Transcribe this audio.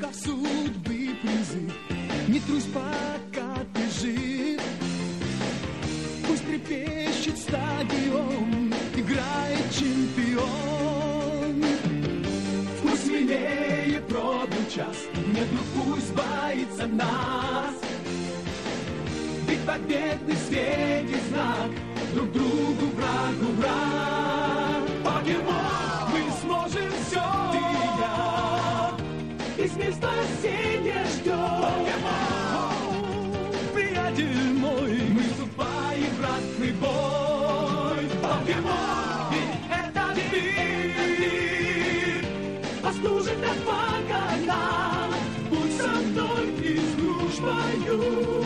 за судьбы призыв. Не трусь, пока ты жив. Пусть трепещет стадион, играет чемпион. Вкус смелее пробил час, нет, ну пусть боится нас. Ведь победный светит знак, друг другу врагу враг. Покемон, мы сможем все, ты и я, весь мир спасения ждет. Покемон, приятель мой, мы вступаем в ратный бой. Покемон, ведь этот мир послужит нам пока нам. Будь со мной и с дружбою.